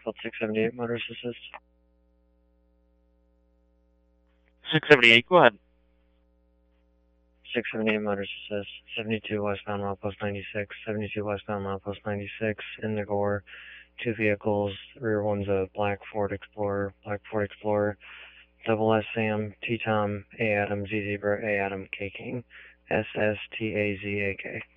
Blackfield 678, motorist assist. 678, go ahead. 678, motorist assist. 72 westbound, milepost 96. 72 westbound, milepost 96. In the Gore, two vehicles. Rear one's a black Ford Explorer. Double S Sam, T Tom, A Adam, Z Zebra, A Adam, K King. SSTAZAK.